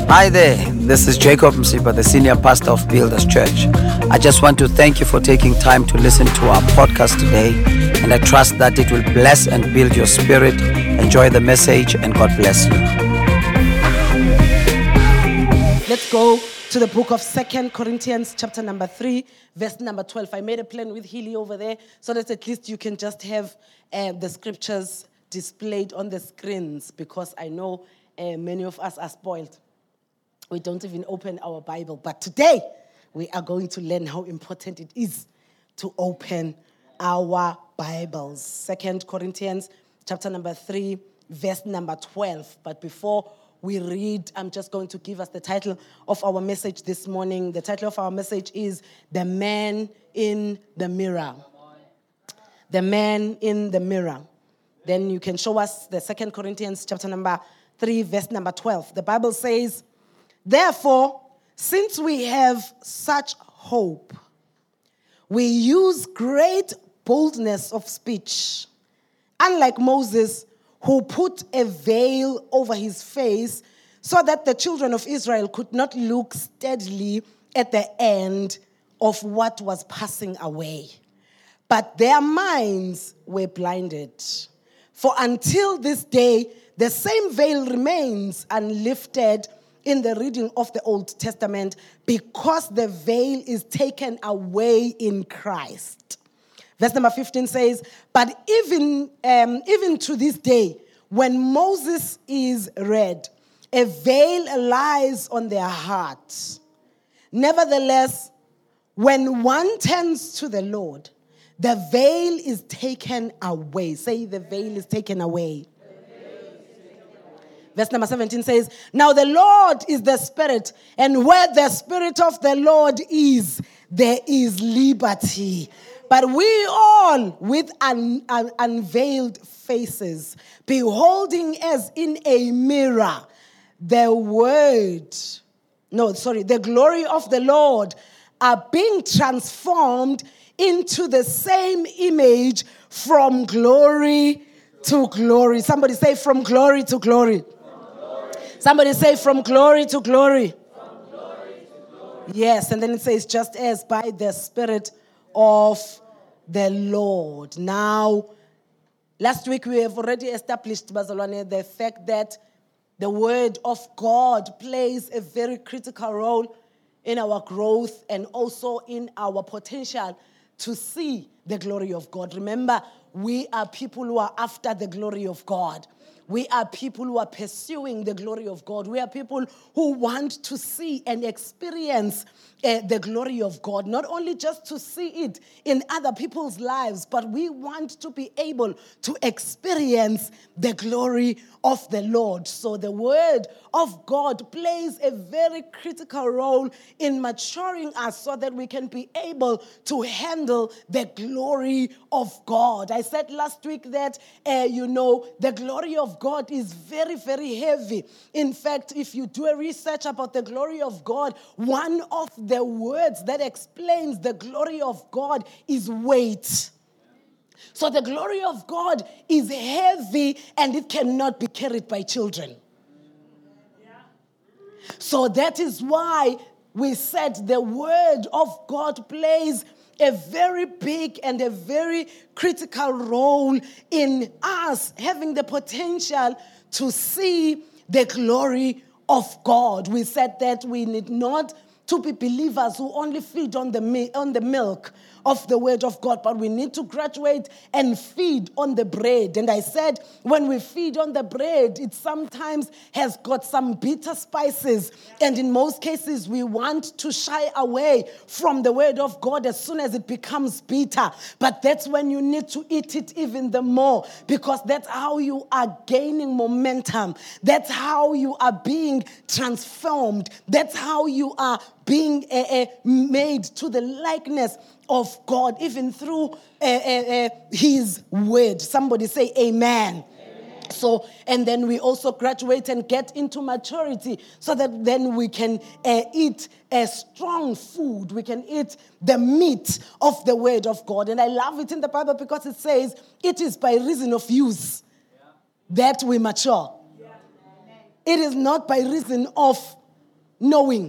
Hi there, this is Jacob Msipa, the senior pastor of Builders Church. I just want to thank you for taking time to listen to our podcast today, and I trust that it will bless and build your spirit. Enjoy the message, and God bless you. Let's go to the book of 2 Corinthians chapter number 3, verse number 12. I made a plan with Healy over there so that at least you can just have the scriptures displayed on the screens, because I know many of us are spoiled. We don't even open our Bible. But today, we are going to learn how important it is to open our Bibles. 2 Corinthians chapter number 3, verse number 12. But before we read, I'm just going to give us the title of our message this morning. The title of our message is The Man in the Mirror. The Man in the Mirror. Then you can show us the 2 Corinthians chapter number 3, verse number 12. The Bible says, "Therefore, since we have such hope, we use great boldness of speech. Unlike Moses, who put a veil over his face so that the children of Israel could not look steadily at the end of what was passing away. But their minds were blinded. For until this day, the same veil remains unlifted in the reading of the Old Testament, because the veil is taken away in Christ." Verse number 15 says, "But even to this day, when Moses is read, a veil lies on their hearts. Nevertheless, when one turns to the Lord, the veil is taken away." Say, the veil is taken away. Verse number 17 says, "Now the Lord is the Spirit, and where the Spirit of the Lord is, there is liberty. But we all, with unveiled faces, beholding as in a mirror the glory of the Lord, are being transformed into the same image from glory to glory." Somebody say, from glory to glory. Somebody say, from glory to glory. From glory to glory. Yes, and then it says, "just as by the Spirit of the Lord." Now, last week we have already established, Bazalwane, the fact that the Word of God plays a very critical role in our growth and also in our potential to see the glory of God. Remember, we are people who are after the glory of God. We are people who are pursuing the glory of God. We are people who want to see and experience the glory of God. Not only just to see it in other people's lives, but we want to be able to experience the glory of the Lord. So the Word of God plays a very critical role in maturing us so that we can be able to handle the glory of God. I said last week that, the glory of God is very, very heavy. In fact, if you do a research about the glory of God, one of the words that explains the glory of God is weight. So the glory of God is heavy and it cannot be carried by children. So that is why we said the Word of God plays a very big and a very critical role in us having the potential to see the glory of God. We said that we need not to be believers who only feed on the milk of the Word of God, but we need to graduate and feed on the bread. And I said, when we feed on the bread, it sometimes has got some bitter spices. And in most cases, we want to shy away from the Word of God as soon as it becomes bitter. But that's when you need to eat it even the more, because that's how you are gaining momentum. That's how you are being transformed. That's how you are being made to the likeness of God, even through His Word. Somebody say amen. So, and then we also graduate and get into maturity so that then we can eat a strong food. We can eat the meat of the Word of God. And I love it in the Bible because it says it is by reason of use that we mature. It is not by reason of knowing.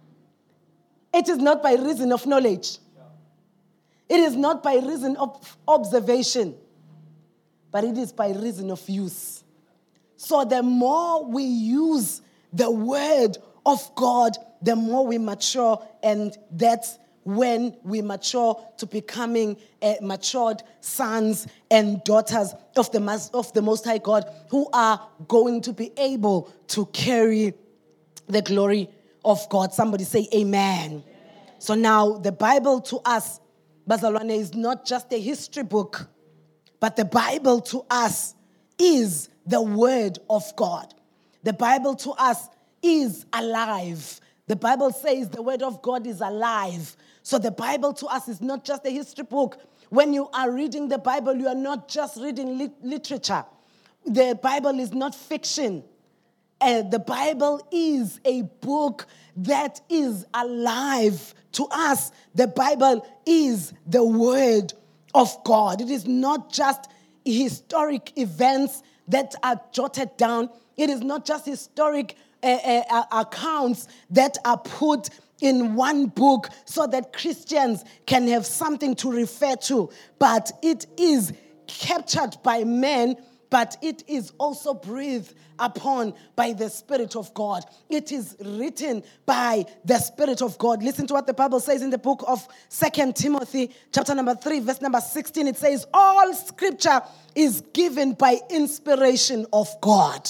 It is not by reason of knowledge. It is not by reason of observation, but it is by reason of use. So the more we use the word of God, the more we mature, and that's when we mature to becoming matured sons and daughters of the Most High God, who are going to be able to carry the glory of God. Somebody say amen. Amen. So now the Bible to us, Bazalwane, is not just a history book, but the Bible to us is the word of God. The Bible to us is alive. The Bible says the word of God is alive. So the Bible to us is not just a history book. When you are reading the Bible, you are not just reading literature. The Bible is not fiction. The Bible is a book that is alive to us. The Bible is the word of God. It is not just historic events that are jotted down. It is not just historic accounts that are put in one book so that Christians can have something to refer to. But it is captured by men, but it is also breathed upon by the Spirit of God. It is written by the Spirit of God. Listen to what the Bible says in the book of 2 Timothy, chapter number 3, verse number 16. It says, all scripture is given by inspiration of God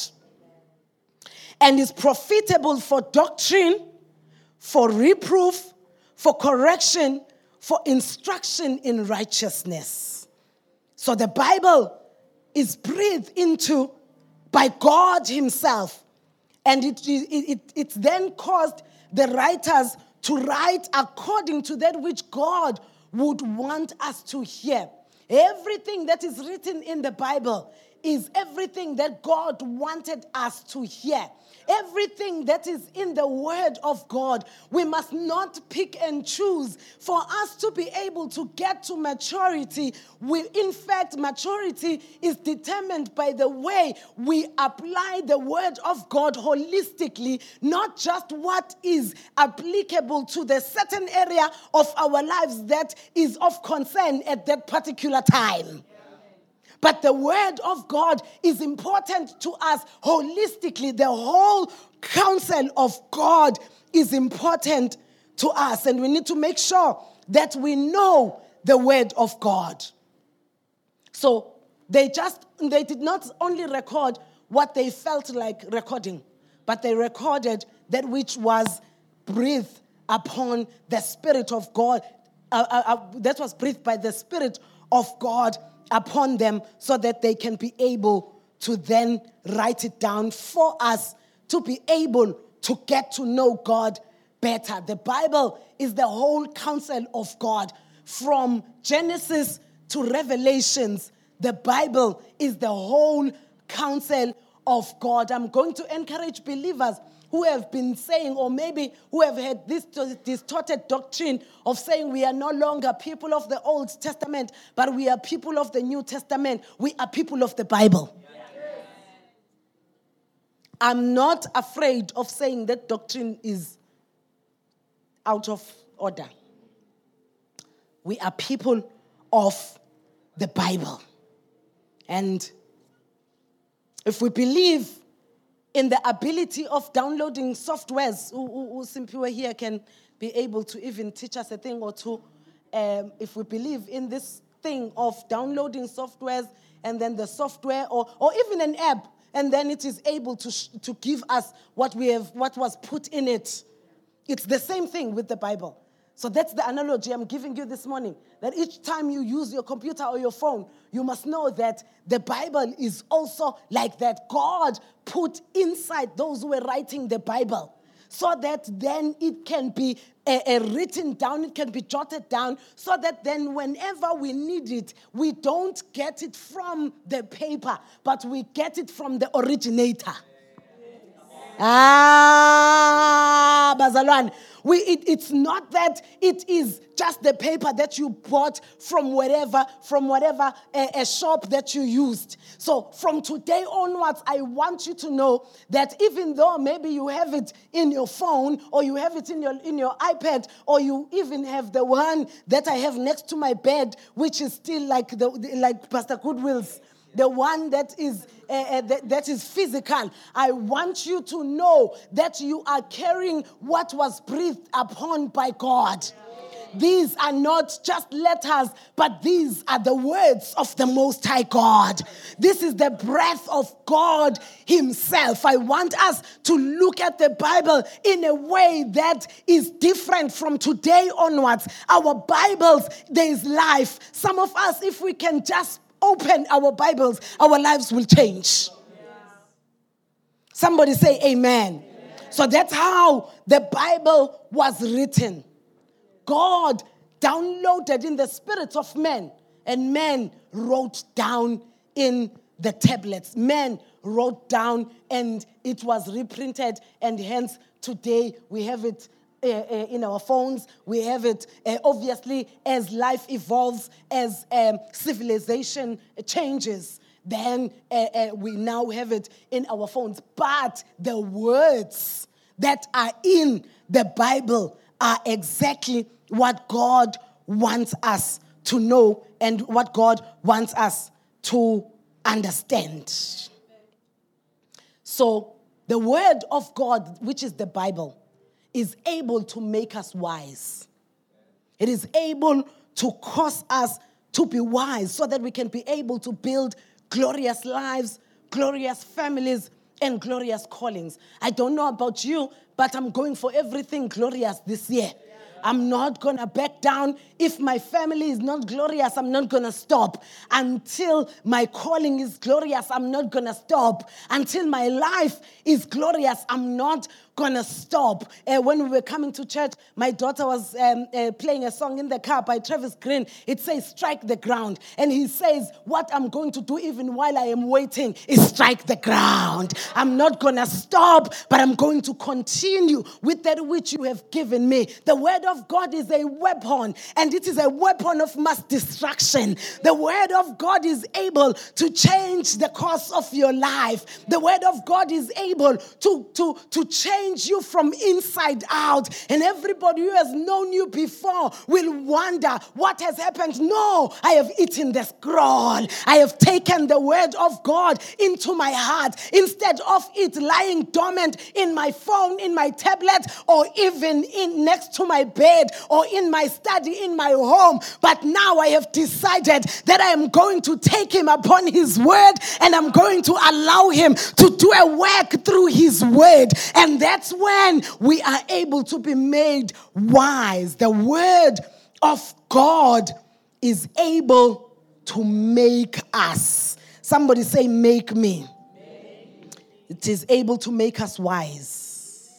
and is profitable for doctrine, for reproof, for correction, for instruction in righteousness. So the Bible is breathed into by God himself. And it then caused the writers to write according to that which God would want us to hear. Everything that is written in the Bible is everything that God wanted us to hear. Everything that is in the word of God, we must not pick and choose. For us to be able to get to maturity, in fact, maturity is determined by the way we apply the word of God holistically, not just what is applicable to the certain area of our lives that is of concern at that particular time. But the word of God is important to us holistically. The whole counsel of God is important to us. And we need to make sure that we know the word of God. So they did not only record what they felt like recording, but they recorded that which was breathed upon the Spirit of God. That was breathed by the Spirit of God upon them, so that they can be able to then write it down for us to be able to get to know God better. The Bible is the whole counsel of God. From Genesis to Revelations, the Bible is the whole counsel of God. I'm going to encourage believers who have been saying, or maybe who have had this distorted doctrine of saying we are no longer people of the Old Testament, but we are people of the New Testament. We are people of the Bible. Yes. I'm not afraid of saying that doctrine is out of order. We are people of the Bible. And if we believe in the ability of downloading softwares, who simply here can be able to even teach us a thing or two. If we believe in this thing of downloading softwares and then the software or even an app, and then it is able to give us what was put in it. It's the same thing with the Bible. So that's the analogy I'm giving you this morning. That each time you use your computer or your phone, you must know that the Bible is also like that. God put inside those who were writing the Bible so that then it can be written down, it can be jotted down, so that then whenever we need it, we don't get it from the paper, but we get it from the originator. Bazalwane. It's not that it is just the paper that you bought from whatever a shop that you used. So from today onwards, I want you to know that even though maybe you have it in your phone, or you have it in your iPad, or you even have the one that I have next to my bed, which is still like Pastor Goodwill's, the one that is physical. I want you to know that you are carrying what was breathed upon by God. These are not just letters, but these are the words of the Most High God. This is the breath of God Himself. I want us to look at the Bible in a way that is different from today onwards. Our Bibles, there is life. Some of us, if we can just open our Bibles, our lives will change. Somebody say amen. So that's how the Bible was written. God downloaded in the spirits of men, and men wrote down in the tablets. Men wrote down, and it was reprinted, and hence today we have it in our phones. We have it, obviously, as life evolves, as civilization changes, then we now have it in our phones. But the words that are in the Bible are exactly what God wants us to know and what God wants us to understand. So the word of God, which is the Bible, is able to make us wise. It is able to cause us to be wise so that we can be able to build glorious lives, glorious families, and glorious callings. I don't know about you, but I'm going for everything glorious this year. I'm not going to back down. If my family is not glorious, I'm not going to stop. Until my calling is glorious, I'm not going to stop. Until my life is glorious, I'm not going to stop. When we were coming to church, my daughter was playing a song in the car by Travis Green. It says, strike the ground. And he says, what I'm going to do even while I am waiting is strike the ground. I'm not going to stop, but I'm going to continue with that which you have given me. The word of God is a weapon, and it is a weapon of mass destruction. The word of God is able to change the course of your life. The word of God is able to change you from inside out. And everybody who has known you before will wonder what has happened. No, I have eaten the scroll. I have taken the word of God into my heart instead of it lying dormant in my phone, in my tablet, or even in next to my bed, or in my study, in my home. But now I have decided that I am going to take him upon his word, and I'm going to allow him to do a work through his word. And that's when we are able to be made wise. The word of God is able to make us. Somebody say, make me. It is able to make us wise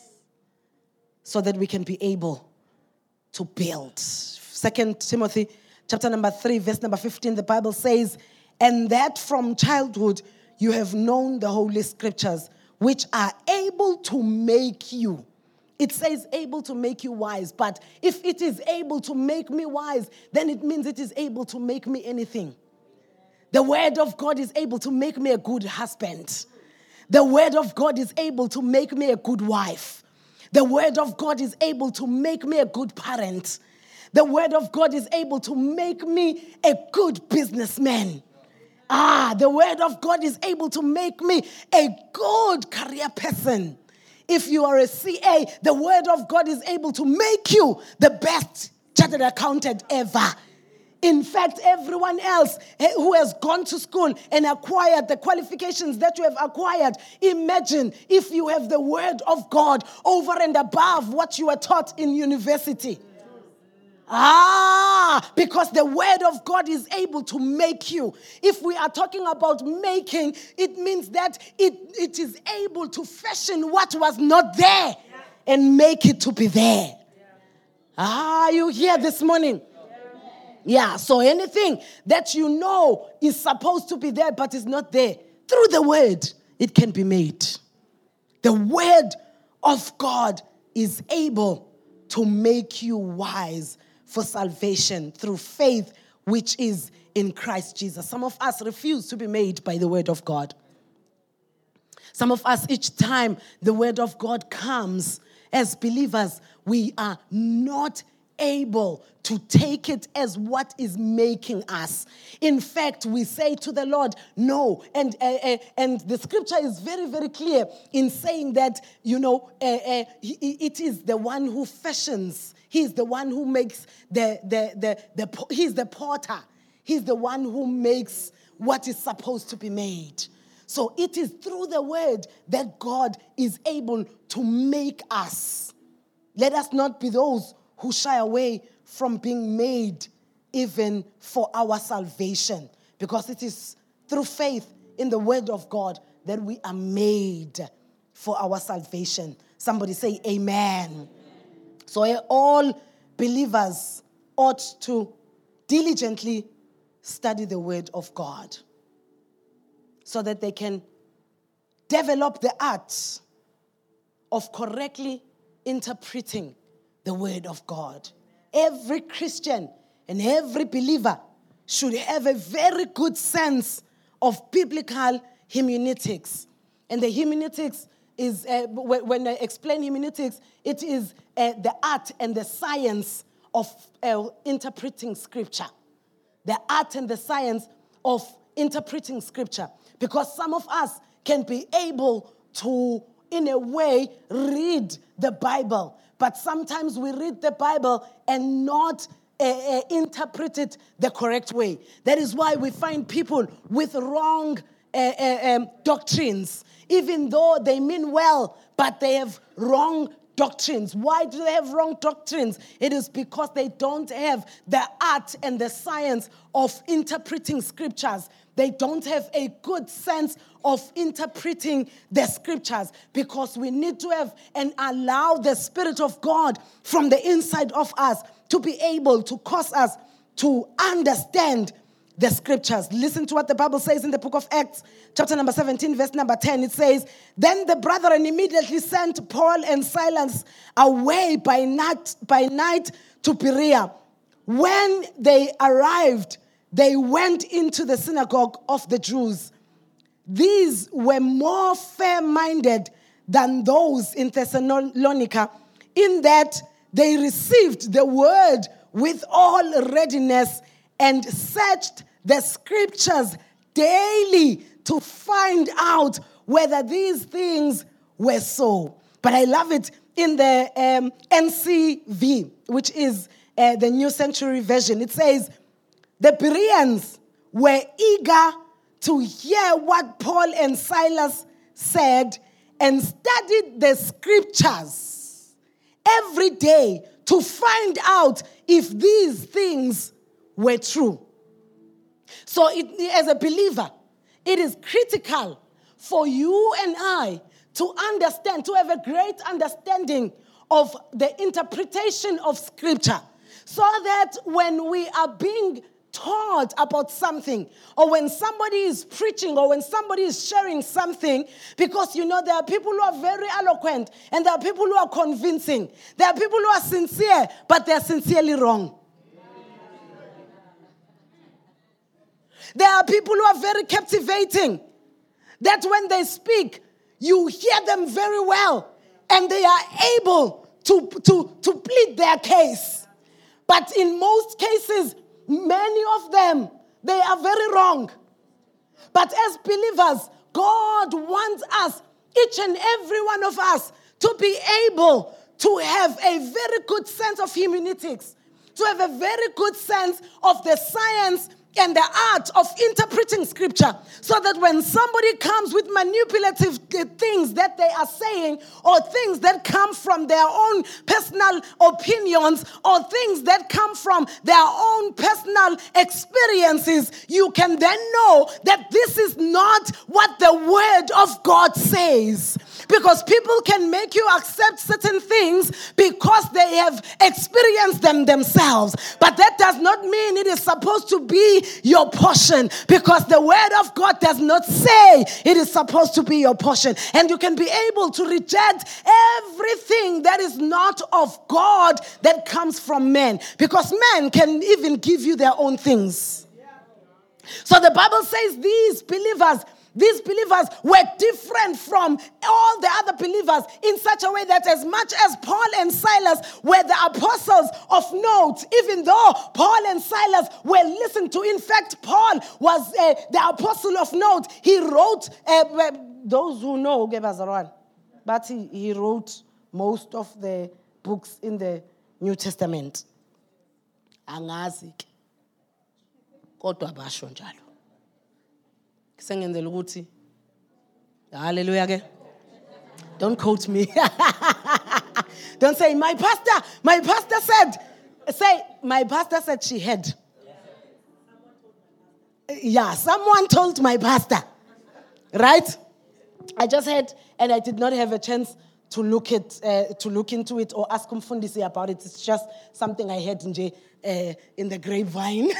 so that we can be able to build. 2 Timothy chapter number 3, verse number 15, the Bible says, and that from childhood you have known the Holy Scriptures, which are able to make you. It says able to make you wise, but if it is able to make me wise, then it means it is able to make me anything. The word of God is able to make me a good husband. The word of God is able to make me a good wife. The word of God is able to make me a good parent. The word of God is able to make me a good businessman. The word of God is able to make me a good career person. If you are a CA, the word of God is able to make you the best chartered accountant ever. In fact, everyone else who has gone to school and acquired the qualifications that you have acquired, imagine if you have the word of God over and above what you were taught in university. Because the word of God is able to make you. If we are talking about making, it means that it is able to fashion what was not there and make it to be there. You here this morning? Yeah, so anything that you know is supposed to be there but is not there, through the word, it can be made. The word of God is able to make you wise for salvation through faith, which is in Christ Jesus. Some of us refuse to be made by the word of God. Some of us, each time the word of God comes, as believers, we are not able to take it as what is making us. In fact, we say to the Lord, no. And the scripture is very, very clear in saying that, it is the one who fashions. He's the one who makes he's the potter. He's the one who makes what is supposed to be made. So it is through the word that God is able to make us. Let us not be those who shy away from being made even for our salvation, because it is through faith in the word of God that we are made for our salvation. Somebody say amen. So all believers ought to diligently study the word of God so that they can develop the art of correctly interpreting the word of God. Every Christian and every believer should have a very good sense of biblical hermeneutics. And the hermeneutics is, when I explain hermeneutics, it is the art and the science of interpreting scripture. The art and the science of interpreting scripture. Because some of us can be able to, in a way, read the Bible. But sometimes we read the Bible and not interpret it the correct way. That is why we find people with wrong doctrines, even though they mean well, but they have wrong doctrines. Why do they have wrong doctrines? It is because they don't have the art and the science of interpreting scriptures. They don't have a good sense of interpreting the scriptures, because we need to have and allow the Spirit of God from the inside of us to be able to cause us to understand the scriptures. Listen to what the Bible says in the book of Acts, chapter number 17, verse number 10. It says, "Then the brethren immediately sent Paul and Silas away by night to Berea. When they arrived, they went into the synagogue of the Jews. These were more fair-minded than those in Thessalonica, in that they received the word with all readiness and searched the scriptures daily to find out whether these things were so." But I love it in the NCV, which is the New Century Version. It says, "The Bereans were eager to hear what Paul and Silas said and studied the scriptures every day to find out if these things were true." So as a believer, it is critical for you and I to understand, to have a great understanding of the interpretation of scripture, so that when we are being taught about something, or when somebody is preaching, or when somebody is sharing something, because there are people who are very eloquent, and there are people who are convincing. There are people who are sincere, but they're sincerely wrong. There are people who are very captivating, that when they speak, you hear them very well, and they are able to plead their case. But in most cases, many of them, they are very wrong. But as believers, God wants us, each and every one of us, to be able to have a very good sense of hermeneutics, to have a very good sense of the science and the art of interpreting scripture, so that when somebody comes with manipulative things that they are saying, or things that come from their own personal opinions, or things that come from their own personal experiences, you can then know that this is not what the word of God says. Because people can make you accept certain things because they have experienced them themselves. But that does not mean it is supposed to be your portion, because the word of God does not say it is supposed to be your portion. And you can be able to reject everything that is not of God that comes from men, because men can even give you their own things. So the Bible says these believers were different from all the other believers in such a way that as much as Paul and Silas were the apostles of note, even though Paul and Silas were listened to, in fact, Paul was the apostle of note. He wrote, those who know, but he wrote most of the books in the New Testament. Angazi ke. Kodwa basho njalo. Kisengenzela ukuthi hallelujah ke. Don't quote me. Don't say my pastor said. Say my pastor said she had. Yeah, someone told my pastor. Right? I just had, and I did not have a chance to look into it or ask Mfundisi about it. It's just something I heard in the grapevine.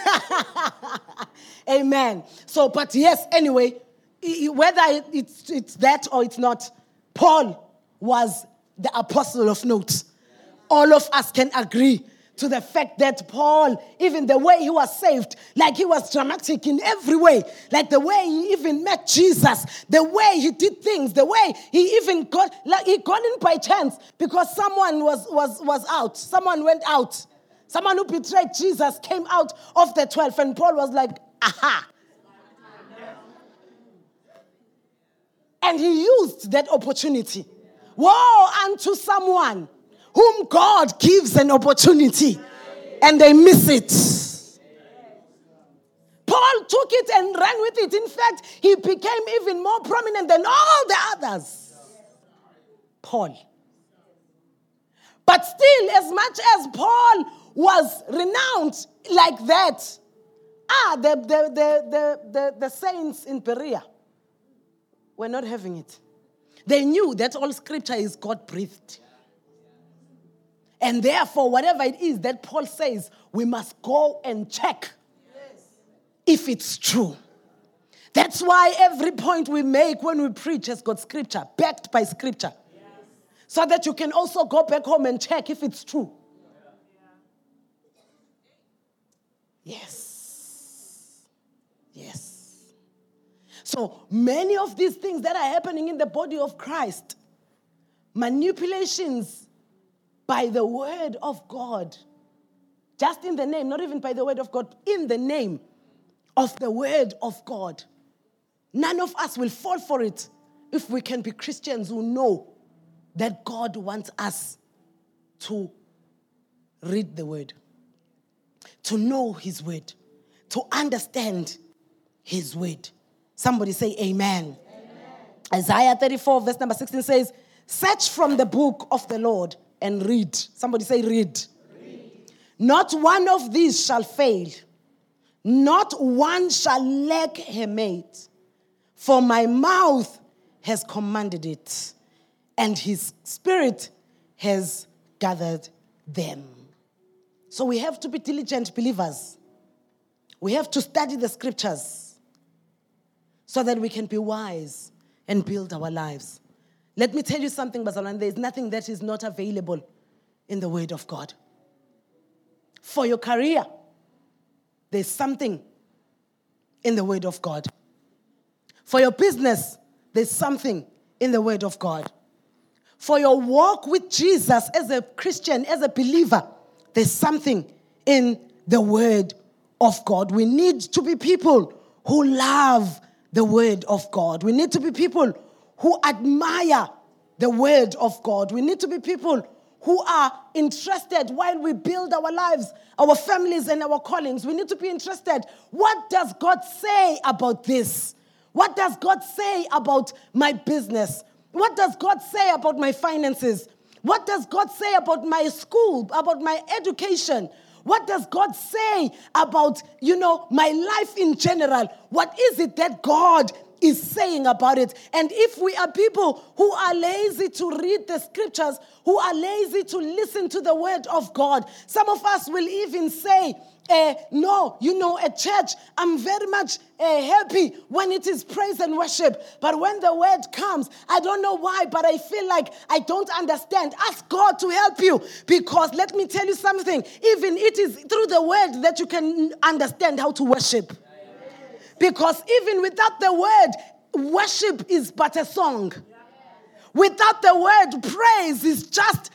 Amen. So, but yes, anyway, whether it's that or it's not, Paul was the apostle of note. All of us can agree to the fact that Paul, even the way he was saved, like he was dramatic in every way, like the way he even met Jesus, the way he did things, the way he even got in by chance because someone was out, someone went out, someone who betrayed Jesus came out of the 12, and Paul was like, aha. And he used that opportunity. Woe unto someone whom God gives an opportunity and they miss it. Paul took it and ran with it. In fact, he became even more prominent than all the others. Paul. But still, as much as Paul was renowned like that, the saints in Berea were not having it. They knew that all scripture is God-breathed. And therefore, whatever it is that Paul says, we must go and check if it's true. That's why every point we make when we preach has got scripture, backed by scripture. So that you can also go back home and check if it's true. Yes. Yes. So many of these things that are happening in the body of Christ, manipulations by the word of God, just in the name, not even by the word of God, in the name of the word of God. None of us will fall for it if we can be Christians who know that God wants us to read the word, to know his word, to understand his word. Somebody say amen. Isaiah 34 verse number 16 says, search from the book of the Lord and read. Somebody say read. Not one of these shall fail. Not one shall lack her mate. For my mouth has commanded it, and his spirit has gathered them. So we have to be diligent believers. We have to study the scriptures so that we can be wise and build our lives. Let me tell you something, Bazalwane. There is nothing that is not available in the word of God. For your career, there's something in the word of God. For your business, there's something in the word of God. For your walk with Jesus as a Christian, as a believer, there's something in the word of God. We need to be people who love the word of God. We need to be people who admire the word of God. We need to be people who are interested while we build our lives, our families, and our callings. We need to be interested. What does God say about this? What does God say about my business? What does God say about my finances? What does God say about my school, about my education? What does God say about, my life in general? What is it that God is saying about it. And if we are people who are lazy to read the scriptures, who are lazy to listen to the word of God, some of us will even say, no, at church, I'm very much happy when it is praise and worship. But when the word comes, I don't know why, but I feel like I don't understand. Ask God to help you. Because let me tell you something. Even it is through the word that you can understand how to worship. Because even without the word, worship is but a song. Without the word, praise is just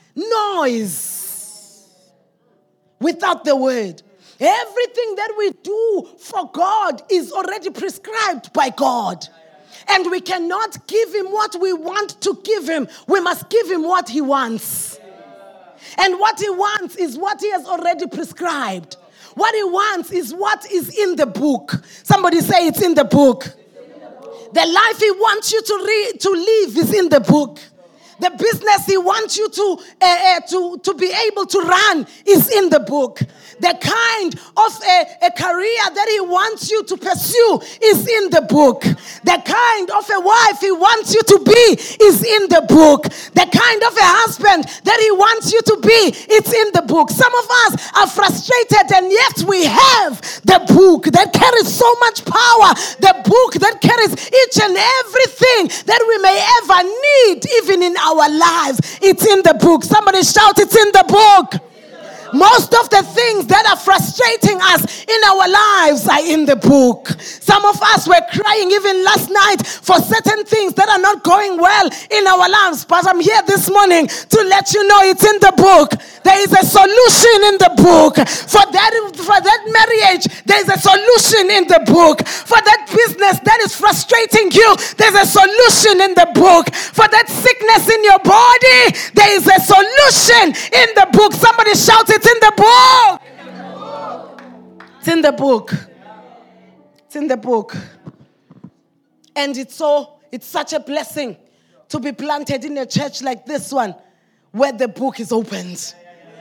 noise. Without the word. Everything that we do for God is already prescribed by God. And we cannot give him what we want to give him. We must give him what he wants. And what he wants is what he has already prescribed. What he wants is what is in the book. Somebody say it's in the book. The life he wants you to live is in the book. The business he wants you to be able to run is in the book. The kind of a career that he wants you to pursue is in the book. The kind of a wife he wants you to be is in the book. The kind of a husband that he wants you to be, it's in the book. Some of us are frustrated, and yet we have the book that carries so much power. The book that carries each and everything that we may ever need, even in our lives. It's in the book. Somebody shout, it's in the book. Most of the things that are frustrating us in our lives are in the book. Some of us were crying even last night for certain things that are not going well in our lives. But I'm here this morning to let you know it's in the book. There is a solution in the book. For that marriage, there is a solution in the book. For that business that is frustrating you, there's a solution in the book. For that sickness in your body, there is a solution in the book. Somebody shout, it's in the book. It's in the book. It's in the book. And it's such a blessing to be planted in a church like this one, where the book is opened.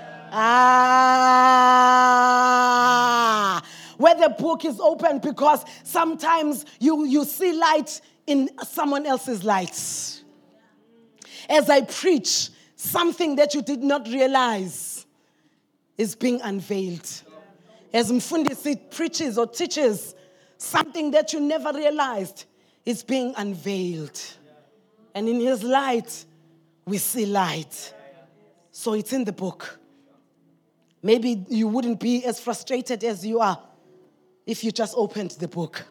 Where the book is open, because sometimes you see light in someone else's light. As I preach, something that you did not realize is being unveiled. As Mfundisi preaches or teaches, something that you never realized is being unveiled. And in his light, we see light. So it's in the book. Maybe you wouldn't be as frustrated as you are if you just opened the book.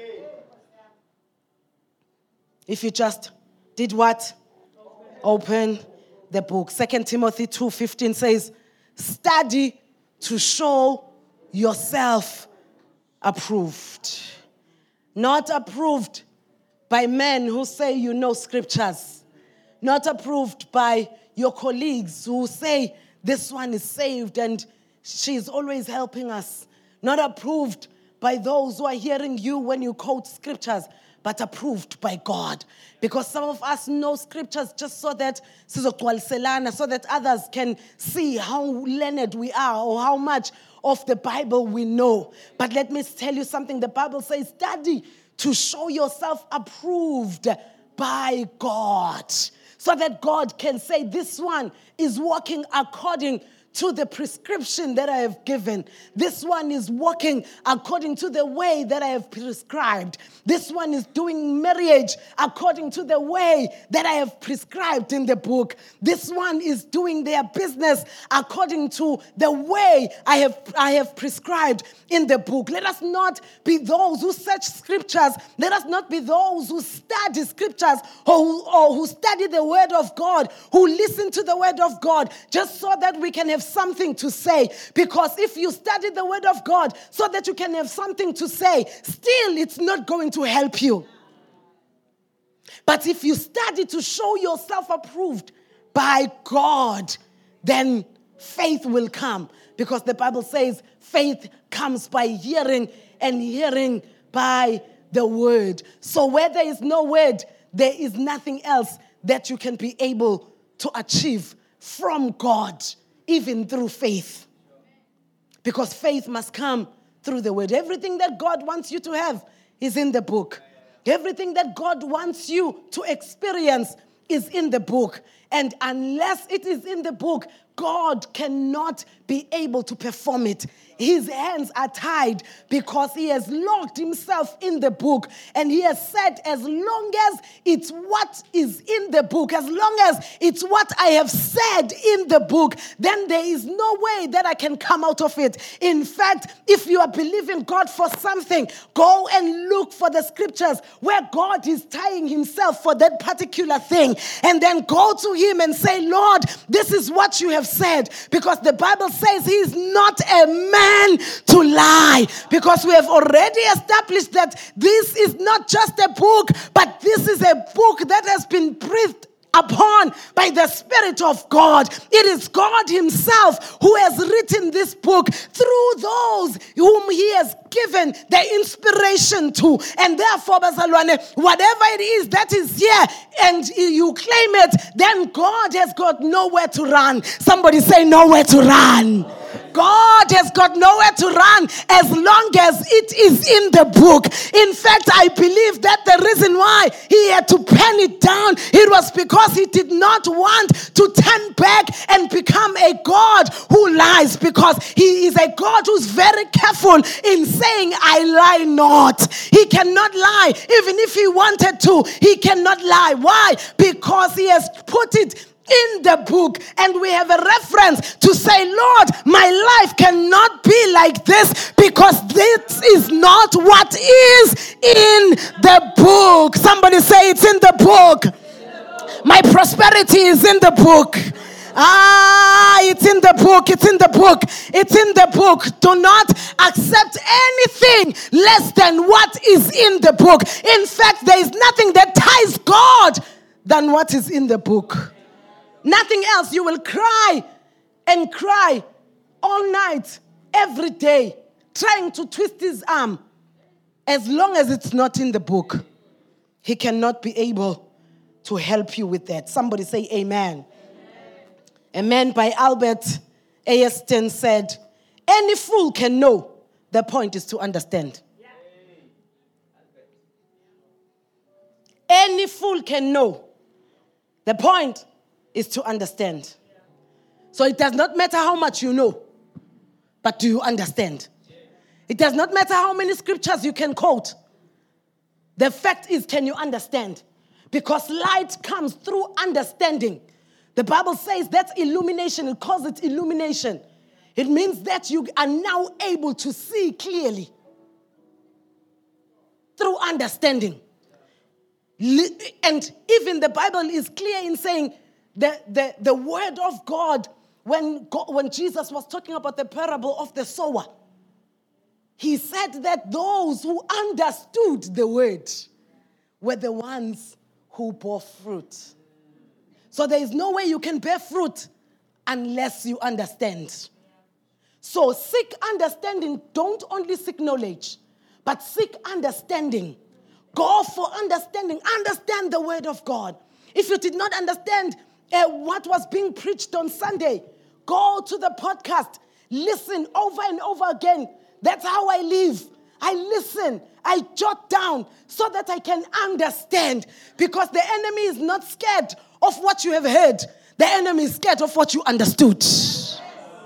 If you just did what? Open the book. 2 Timothy 2:15 says, study to show yourself approved. Not approved by men who say you know scriptures. Not approved by your colleagues who say this one is saved and she's always helping us. Not approved by those who are hearing you when you quote scriptures, but approved by God. Because some of us know scriptures just so that others can see how learned we are or how much of the Bible we know. But let me tell you something. The Bible says, study to show yourself approved by God. So that God can say, this one is walking according to the prescription that I have given. This one is walking according to the way that I have prescribed. This one is doing marriage according to the way that I have prescribed in the book. This one is doing their business according to the way I have prescribed in the book. Let us not be those who search scriptures. Let us not be those who study scriptures or who study the word of God, who listen to the word of God just so that we can have something to say. Because if you study the word of God so that you can have something to say, still it's not going to help you. But if you study to show yourself approved by God, then faith will come. Because the Bible says faith comes by hearing, and hearing by the word. So where there is no word, there is nothing else that you can be able to achieve from God, even through faith. Because faith must come through the word. Everything that God wants you to have is in the book. Everything that God wants you to experience is in the book. And unless it is in the book, God cannot be able to perform it. His hands are tied because he has locked himself in the book. And he has said, as long as it's what is in the book, as long as it's what I have said in the book, then there is no way that I can come out of it. In fact, if you are believing God for something, go and look for the scriptures where God is tying himself for that particular thing. And then go to him and say, Lord, this is what you have said. Because the Bible says he is not a man to lie, because we have already established that this is not just a book, but this is a book that has been breathed upon by the Spirit of God. It is God himself who has written this book through those whom he has given the inspiration to. And therefore, bazalwane, whatever it is that is here and you claim it, then God has got nowhere to run. Somebody say nowhere to run. God has got nowhere to run as long as it is in the book. In fact, I believe that the reason why he had to pen it down, it was because he did not want to turn back and become a God who lies, because he is a God who's very careful in saying, I lie not. He cannot lie. Even if he wanted to, he cannot lie. Why? Because he has put it in the book, and we have a reference to say, Lord, my life cannot be like this, because this is not what is in the book. Somebody say it's in the book. My prosperity is in the book. It's in the book. It's in the book. It's in the book. Do not accept anything less than what is in the book. In fact, there is nothing that ties God than what is in the book. Nothing else. You will cry and cry all night, every day, trying to twist his arm. As long as it's not in the book, he cannot be able to help you with that. Somebody say amen. Amen. By Albert Einstein said, any fool can know. The point is to understand. Any fool can know. The point is to understand. So it does not matter how much you know, but do you understand? It does not matter how many scriptures you can quote. The fact is, can you understand? Because light comes through understanding. The Bible says that's illumination. It calls it illumination. It means that you are now able to see clearly through understanding. And even the Bible is clear in saying the word of God, when Jesus was talking about the parable of the sower, he said that those who understood the word were the ones who bore fruit. So there is no way you can bear fruit unless you understand. So seek understanding. Don't only seek knowledge, but seek understanding. Go for understanding. Understand the word of God. If you did not understand what was being preached on Sunday, go to the podcast. Listen over and over again. That's how I live. I listen. I jot down so that I can understand. Because the enemy is not scared of what you have heard. The enemy is scared of what you understood. So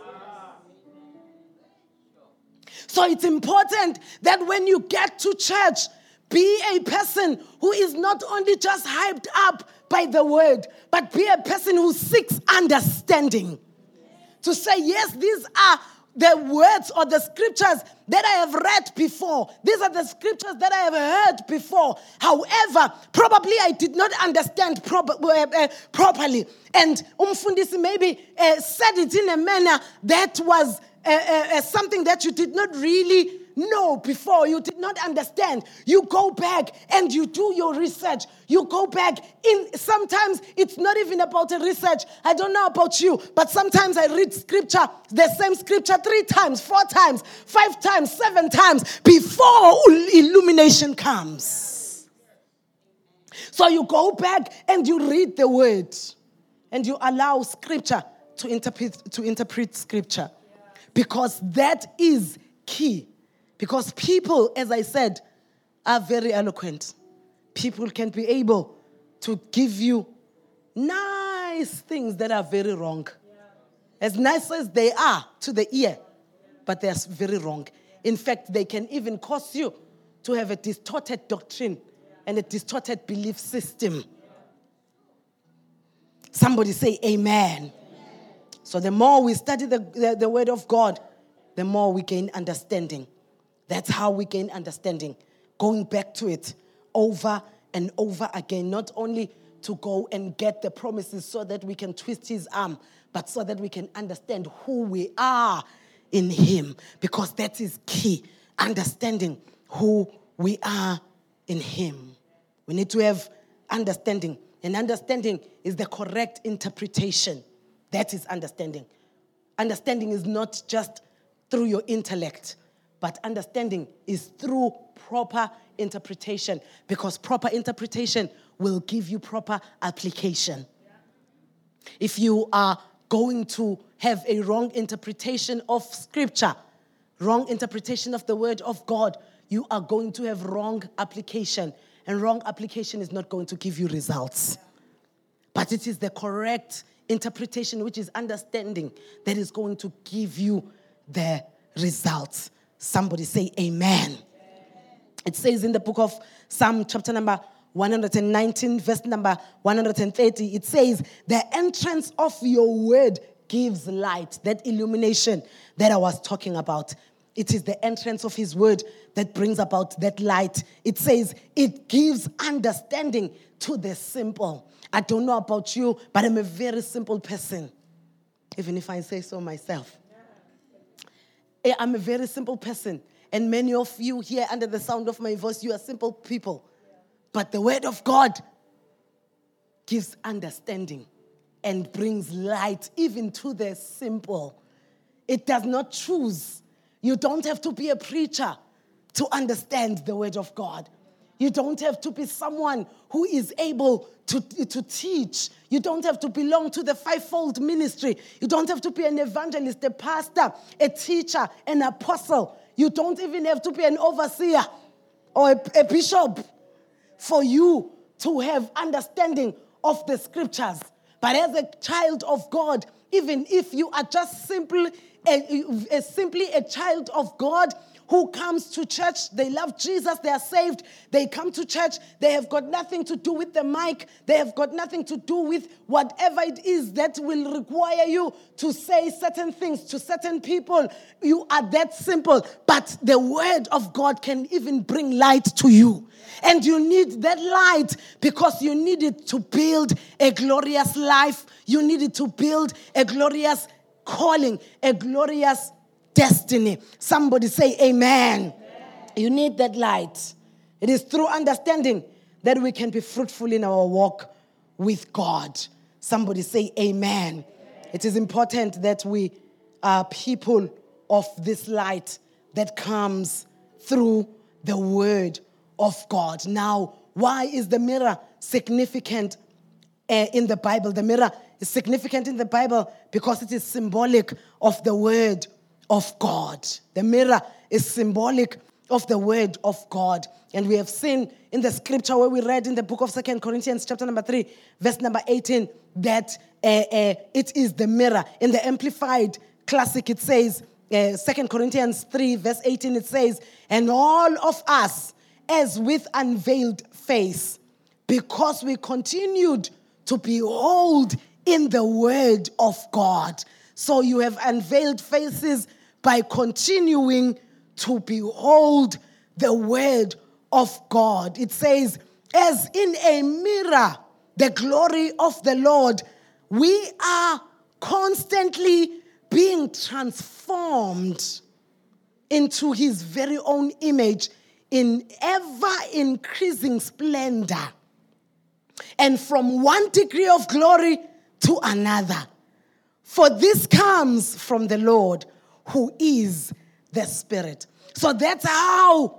it's important that when you get to church, be a person who is not only just hyped up by the word, but be a person who seeks understanding. To say, yes, these are the words or the scriptures that I have read before. These are the scriptures that I have heard before. However, probably I did not understand properly. And Umfundisi maybe said it in a manner that was something that you did not really know before. You did not understand. You go back and you do your research. You go back in. Sometimes it's not even about a research. I don't know about you, but sometimes I read scripture, the same scripture 3 times, 4 times, 5 times, 7 times before illumination comes. So you go back and you read the word and you allow scripture to interpret scripture, because that is key. Because people, as I said, are very eloquent. people can be able to give you nice things that are very wrong. As nice as they are to the ear, but they're very wrong. In fact, they can even cause you to have a distorted doctrine and a distorted belief system. Somebody say amen. So the more we study the word of God, the more we gain understanding. That's how we gain understanding. Going back to it over and over again, not only to go and get the promises so that we can twist his arm, but so that we can understand who we are in him, because that is key, understanding who we are in him. We need to have understanding, and understanding is the correct interpretation. That is understanding. Understanding is not just through your intellect, but understanding is through proper interpretation, because proper interpretation will give you proper application. If you are going to have a wrong interpretation of Scripture, wrong interpretation of the Word of God, you are going to have wrong application. And wrong application is not going to give you results. But it is the correct interpretation, which is understanding, that is going to give you the results. Somebody say amen. It says in the book of Psalm chapter number 119, verse number 130, it says, the entrance of your word gives light. That illumination that I was talking about. It is the entrance of his word that brings about that light. It says it gives understanding to the simple. I don't know about you, but I'm a very simple person, even if I say so myself. I'm a very simple person. And many of you here under the sound of my voice, you are simple people. But the word of God gives understanding and brings light even to the simple. It does not choose. You don't have to be a preacher to understand the word of God. You don't have to be someone who is able to teach. You don't have to belong to the fivefold ministry. You don't have to be an evangelist, a pastor, a teacher, an apostle. You don't even have to be an overseer or a bishop for you to have understanding of the scriptures. But as a child of God, even if you are just simply a child of God who comes to church, they love Jesus, they are saved, they come to church, they have got nothing to do with the mic, they have got nothing to do with whatever it is that will require you to say certain things to certain people. You are that simple, but the word of God can even bring light to you. And you need that light because you need it to build a glorious life. You need it to build a glorious calling, a glorious destiny. Somebody say amen. You need that light. It is through understanding that we can be fruitful in our walk with God. Somebody say amen. It is important that we are people of this light that comes through the word of God. Now, why is the mirror significant in the Bible? The mirror is significant in the Bible because it is symbolic of the word of God. The mirror is symbolic of the word of God. And we have seen in the scripture where we read in the book of 2 Corinthians chapter number 3, verse number 18, that it is the mirror. In the Amplified Classic, it says, 2 Corinthians 3, verse 18, it says, and all of us, as with unveiled face, because we continued to behold in the word of God. So you have unveiled faces by continuing to behold the word of God. It says, as in a mirror, the glory of the Lord, we are constantly being transformed into his very own image in ever-increasing splendor, and from one degree of glory to another. For this comes from the Lord, who is the Spirit. So that's how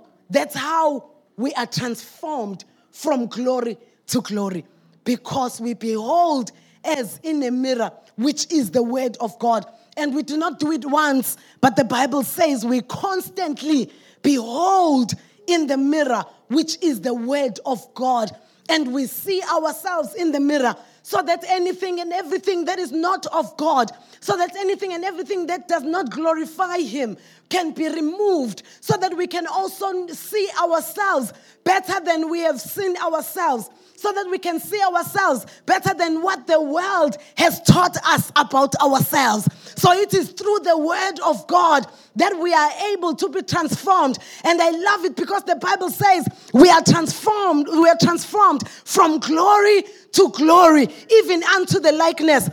we are transformed from glory to glory, because we behold as in a mirror, which is the word of God. And we do not do it once, but the Bible says we constantly behold in the mirror which is the word of God. And we see ourselves in the mirror, so that anything and everything that is not of God, so that anything and everything that does not glorify him can be removed, so that we can also see ourselves better than we have seen ourselves, so that we can see ourselves better than what the world has taught us about ourselves. So it is through the word of God that we are able to be transformed. And I love it because the Bible says we are transformed from glory to glory, even unto the likeness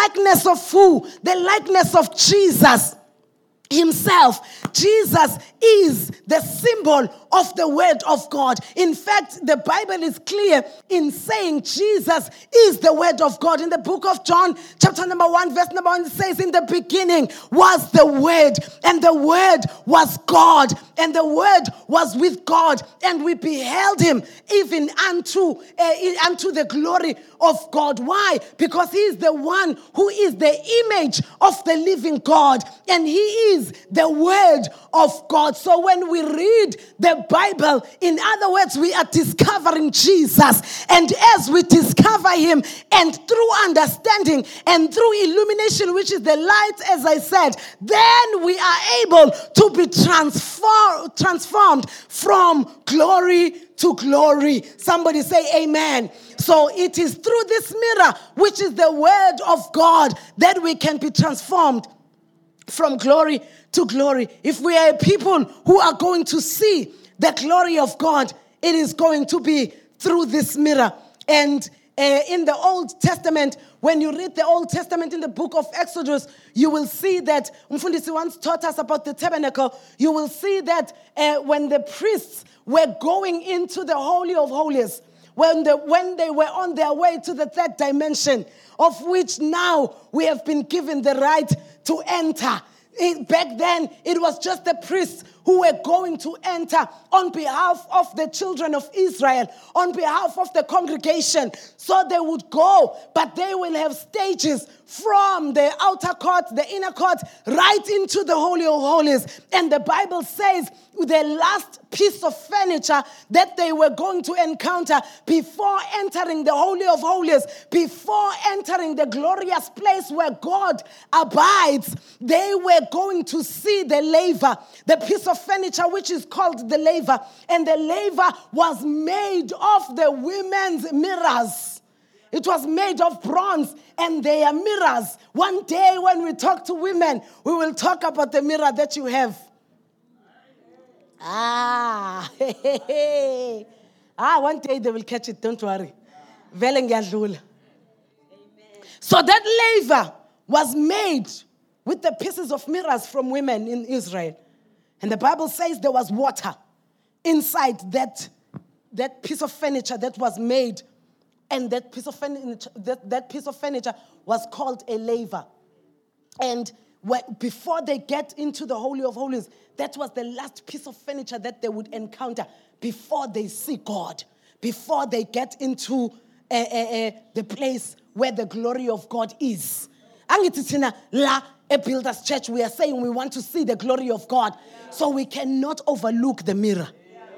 of who? The likeness of Jesus himself. Jesus is the symbol of the word of God. In fact, the Bible is clear in saying Jesus is the word of God. In the book of John, chapter number 1, verse number 1, it says, in the beginning was the word, and the word was God, and the word was with God, and we beheld him even unto the glory of God. Why? Because he is the one who is the image of the living God, and he is the word of God. So when we read the Bible, in other words, we are discovering Jesus. And as we discover him, and through understanding and through illumination, which is the light, as I said, then we are able to be transformed from glory to glory. Somebody say amen. So it is through this mirror, which is the word of God, that we can be transformed from glory to glory. If we are a people who are going to see the glory of God, it is going to be through this mirror. And in the Old Testament, when you read the Old Testament in the book of Exodus, you will see that, Mfundisi once taught us about the tabernacle, you will see that when the priests were going into the Holy of Holies, when they were on their way to the third dimension, of which now we have been given the right to enter. Back then, it was just the priests who were going to enter on behalf of the children of Israel, on behalf of the congregation. So they would go, but they will have stages from the outer court, the inner court, right into the Holy of Holies. And the Bible says the last piece of furniture that they were going to encounter before entering the Holy of Holies, before entering the glorious place where God abides, they were going to see the laver, the piece of furniture which is called the laver. And the laver was made of the women's mirrors. It was made of bronze, and they are mirrors. One day when we talk to women, we will talk about the mirror that you have. One day they will catch it, don't worry. So that laver was made with the pieces of mirrors from women in Israel. And the Bible says there was water inside that piece of furniture that was made. And that piece of furniture was called a laver. And before they get into the Holy of Holies, that was the last piece of furniture that they would encounter before they see God, before they get into the place where the glory of God is. La Builders Church, we are saying we want to see the glory of God, so we cannot overlook the mirror.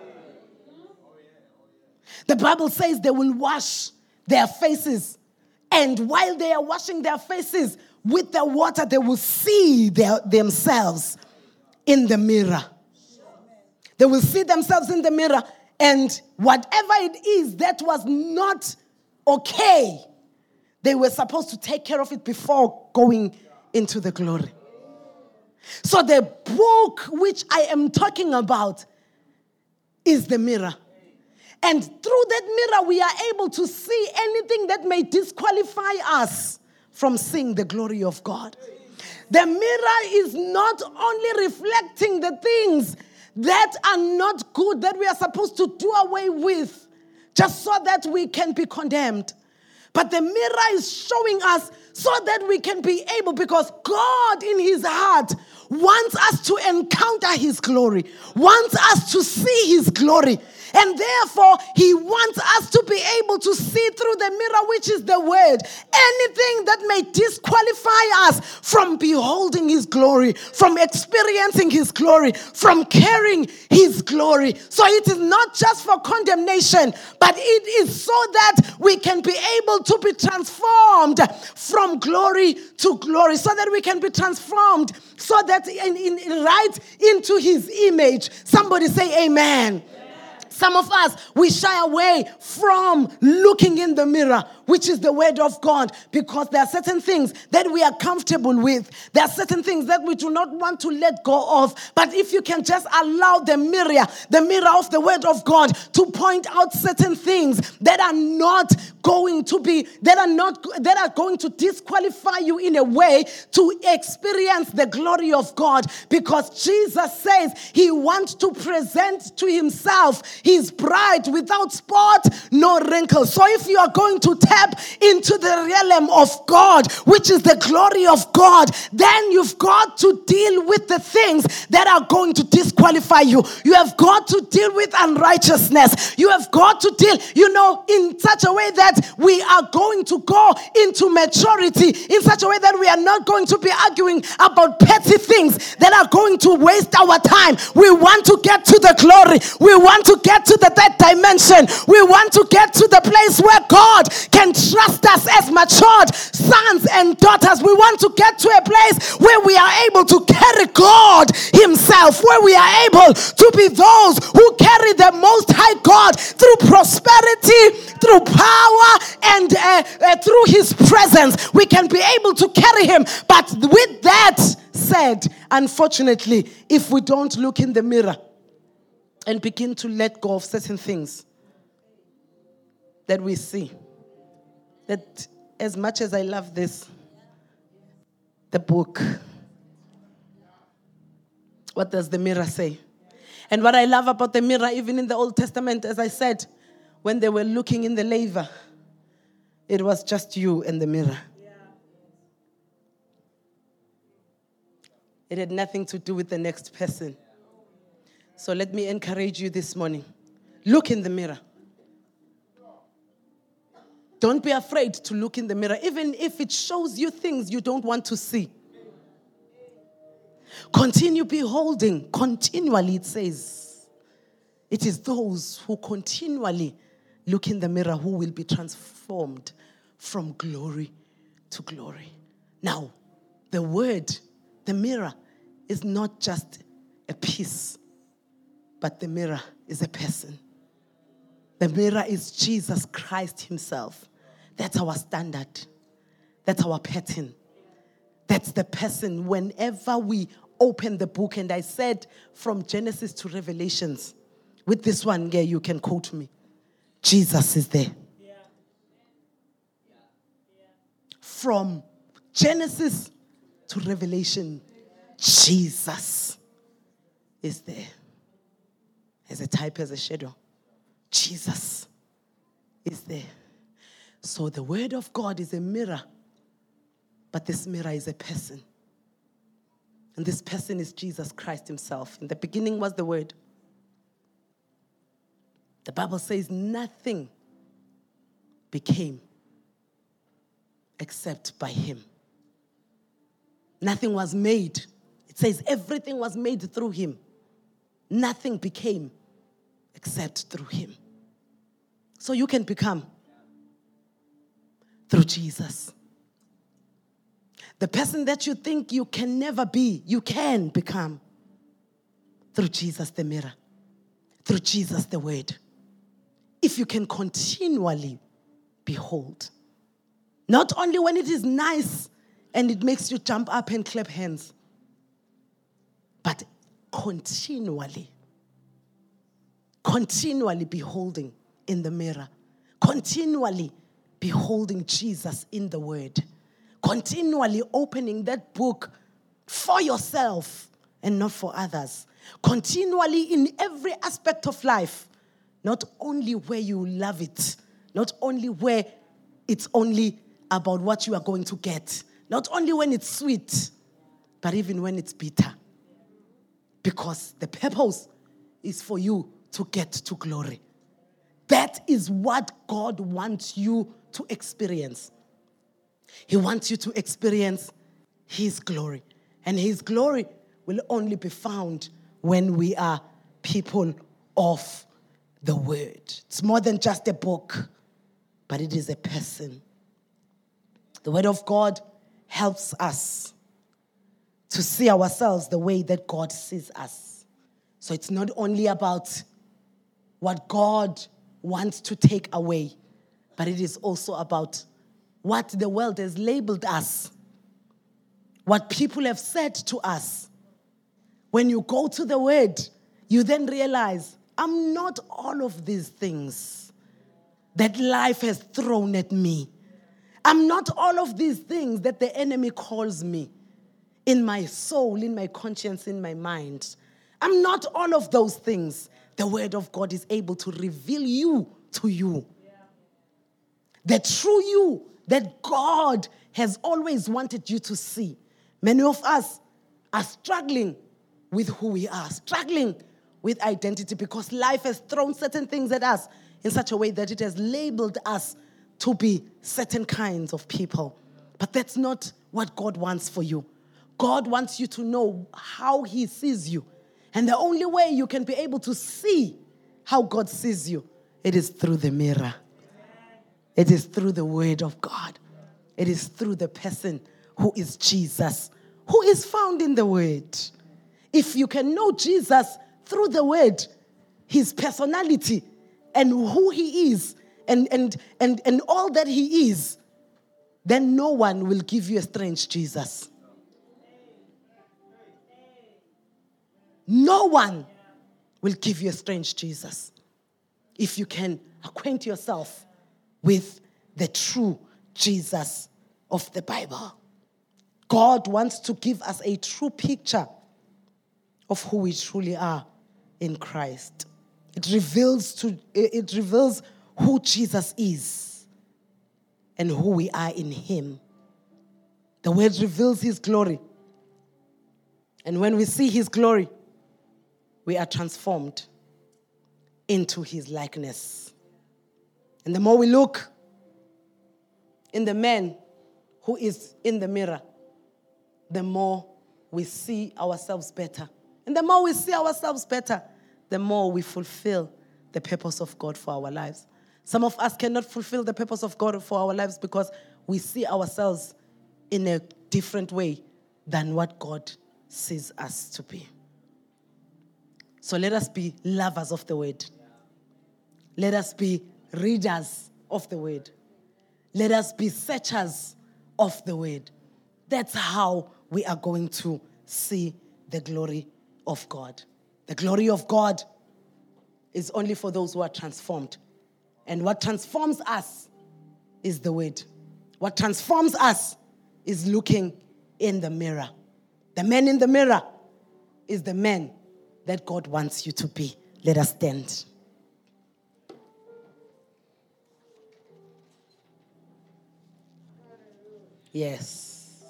The Bible says they will wash their faces, and while they are washing their faces with the water, they will see themselves in the mirror. They will see themselves in the mirror, and whatever it is that was not okay, they were supposed to take care of it before going into the glory. So the book which I am talking about is the mirror. And through that mirror, we are able to see anything that may disqualify us from seeing the glory of God. The mirror is not only reflecting the things that are not good, that we are supposed to do away with, just so that we can be condemned. But the mirror is showing us so that we can be able, because God in his heart wants us to encounter his glory, wants us to see his glory. And therefore, he wants us to be able to see through the mirror, which is the word, anything that may disqualify us from beholding his glory, from experiencing his glory, from carrying his glory. So it is not just for condemnation, but it is so that we can be able to be transformed from glory to glory, so that we can be transformed, so that right into his image. Somebody say amen. Some of us, we shy away from looking in the mirror, which is the word of God, because there are certain things that we are comfortable with. There are certain things that we do not want to let go of. But if you can just allow the mirror of the word of God to point out certain things that are going to disqualify you in a way to experience the glory of God, because Jesus says he wants to present to himself his bride without spot nor wrinkle. So if you are going to tap into the realm of God, which is the glory of God, then you've got to deal with the things that are going to disqualify you. You have got to deal with unrighteousness. You have got to deal, in such a way that we are going to go into maturity, in such a way that we are not going to be arguing about petty things that are going to waste our time. We want to get to the glory. We want to get to the third dimension. We want to get to the place where God can trust us as matured sons and daughters. We want to get to a place where we are able to carry God himself, where we are able to be those who carry the Most High God through prosperity, through power, and through his presence. We can be able to carry him. But with that said, unfortunately, if we don't look in the mirror and begin to let go of certain things that we see, that as much as I love this, the book, what does the mirror say? And what I love about the mirror, even in the Old Testament, as I said, when they were looking in the laver, it was just you and the mirror. It had nothing to do with the next person. So let me encourage you this morning. Look in the mirror. Don't be afraid to look in the mirror, even if it shows you things you don't want to see. Continue beholding. Continually, it says. It is those who continually look in the mirror who will be transformed from glory to glory. Now, the word, the mirror, is not just a piece, but the mirror is a person. The mirror is Jesus Christ himself. That's our standard. That's our pattern. That's the person whenever we open the book. And I said from Genesis to Revelations, with this one, yeah, you can quote me. Jesus is there. From Genesis to Revelation, Jesus is there. As a type, as a shadow. Jesus is there. So the word of God is a mirror, but this mirror is a person. And this person is Jesus Christ himself. In the beginning was the word. The Bible says nothing became except by him. Nothing was made. It says everything was made through him. Nothing became except through him. So you can become through Jesus. The person that you think you can never be, you can become through Jesus the mirror, through Jesus the word. If you can continually behold, not only when it is nice and it makes you jump up and clap hands, but continually beholding in the mirror, continually beholding Jesus in the word, continually opening that book for yourself and not for others, continually in every aspect of life, not only where you love it, not only where it's only about what you are going to get, not only when it's sweet, but even when it's bitter. Because the purpose is for you to get to glory. That is what God wants you to experience. He wants you to experience his glory. And his glory will only be found when we are people of the word. It's more than just a book, but it is a person. The word of God helps us to see ourselves the way that God sees us. So it's not only about what God wants to take away, but it is also about what the world has labeled us, what people have said to us. When you go to the word, you then realize, I'm not all of these things that life has thrown at me. I'm not all of these things that the enemy calls me in my soul, in my conscience, in my mind. I'm not all of those things. The word of God is able to reveal you to you. The true you that God has always wanted you to see. Many of us are struggling with who we are, struggling with identity because life has thrown certain things at us in such a way that it has labeled us to be certain kinds of people. But that's not what God wants for you. God wants you to know how he sees you. And the only way you can be able to see how God sees you, it is through the mirror. It is through the word of God. It is through the person who is Jesus, who is found in the word. If you can know Jesus through the word, his personality and who he is and all that he is, then no one will give you a strange Jesus. No one will give you a strange Jesus if you can acquaint yourself with the true Jesus of the Bible. God wants to give us a true picture of who we truly are in Christ. It reveals who Jesus is and who we are in him. The word reveals his glory. And when we see his glory, we are transformed into his likeness. And the more we look in the man who is in the mirror, the more we see ourselves better. And the more we see ourselves better, the more we fulfill the purpose of God for our lives. Some of us cannot fulfill the purpose of God for our lives because we see ourselves in a different way than what God sees us to be. So let us be lovers of the word. Let us be readers of the word. Let us be searchers of the word. That's how we are going to see the glory of God. The glory of God is only for those who are transformed. And what transforms us is the word. What transforms us is looking in the mirror. The man in the mirror is the man that God wants you to be. Let us stand. Yes.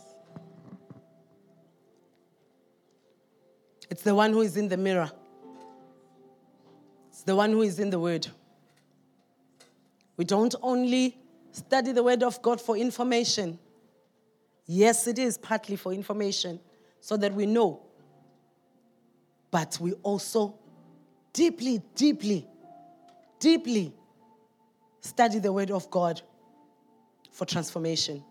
It's the one who is in the mirror. It's the one who is in the word. We don't only study the word of God for information. Yes, it is partly for information so that we know. But we also deeply study the word of God for transformation.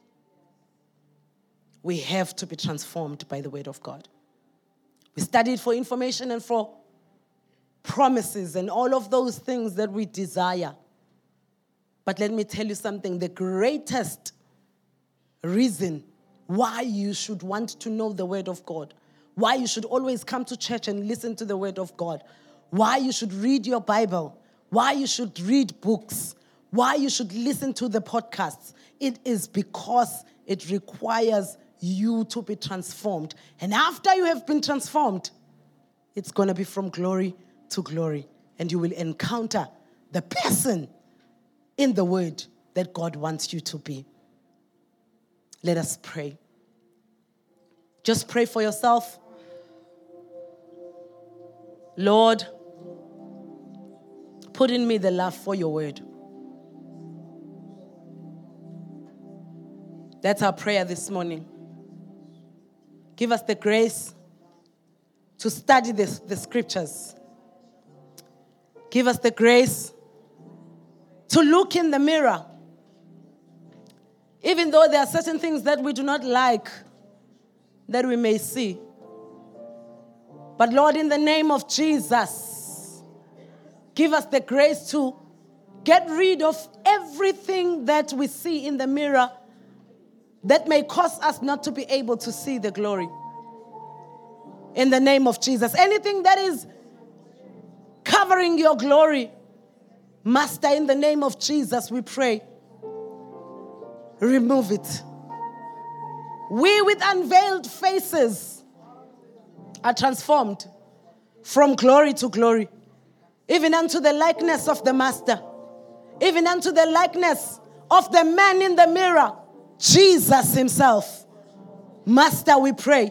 We have to be transformed by the word of God. We study it for information and for promises and all of those things that we desire. But let me tell you something. The greatest reason why you should want to know the word of God, why you should always come to church and listen to the word of God, why you should read your Bible, why you should read books, why you should listen to the podcasts, it is because it requires you to be transformed. And after you have been transformed, it's going to be from glory to glory. And you will encounter the person in the word that God wants you to be. Let us pray. Just pray for yourself. Lord, put in me the love for your word. That's our prayer this morning. Give us the grace to study the scriptures. Give us the grace to look in the mirror. Even though there are certain things that we do not like, that we may see. But Lord, in the name of Jesus, give us the grace to get rid of everything that we see in the mirror that may cause us not to be able to see the glory. In the name of Jesus. Anything that is covering your glory, Master, in the name of Jesus, we pray, remove it. We with unveiled faces are transformed from glory to glory, even unto the likeness of the Master, even unto the likeness of the man in the mirror, Jesus himself. Master, we pray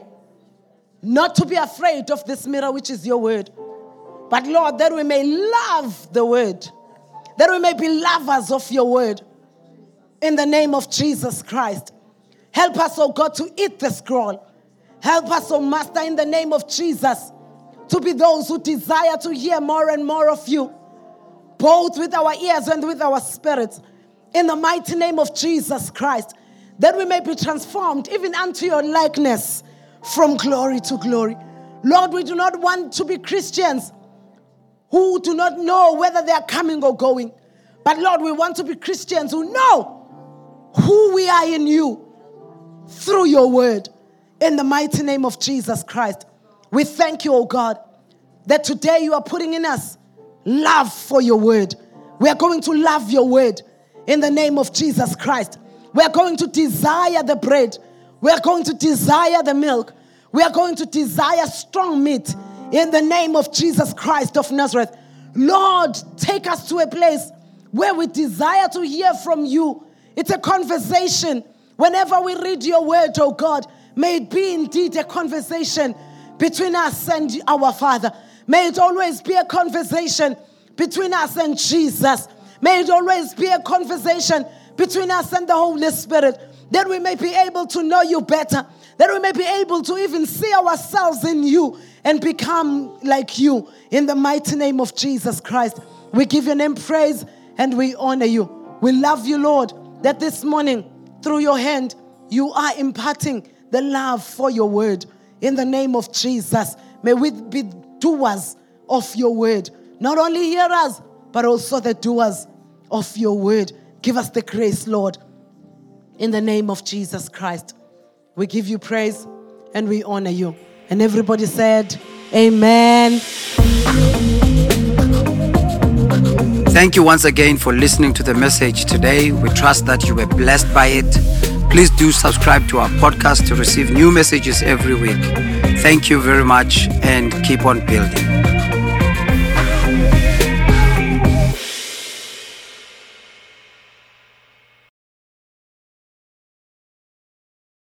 not to be afraid of this mirror, which is your word, but Lord, that we may love the word, that we may be lovers of your word. In the name of Jesus Christ. Help us, oh God, to eat the scroll. Help us, oh Master, in the name of Jesus, to be those who desire to hear more and more of you, both with our ears and with our spirits. In the mighty name of Jesus Christ, that we may be transformed even unto your likeness from glory to glory. Lord, we do not want to be Christians who do not know whether they are coming or going. But Lord, we want to be Christians who know who we are in you through your word. In the mighty name of Jesus Christ, we thank you, oh God, that today you are putting in us love for your word. We are going to love your word in the name of Jesus Christ. We are going to desire the bread. We are going to desire the milk. We are going to desire strong meat in the name of Jesus Christ of Nazareth. Lord, take us to a place where we desire to hear from you. It's a conversation. Whenever we read your word, oh God, may it be indeed a conversation between us and our Father. May it always be a conversation between us and Jesus. May it always be a conversation between us and the Holy Spirit, that we may be able to know you better, that we may be able to even see ourselves in you and become like you. In the mighty name of Jesus Christ, we give your name praise and we honor you. We love you, Lord, that this morning, through your hand, you are imparting the love for your word. In the name of Jesus, may we be doers of your word. Not only hearers, but also the doers of your word. Give us the grace, Lord. In the name of Jesus Christ, we give you praise and we honor you. And everybody said, amen. Thank you once again for listening to the message today. We trust that you were blessed by it. Please do subscribe to our podcast to receive new messages every week. Thank you very much and keep on building.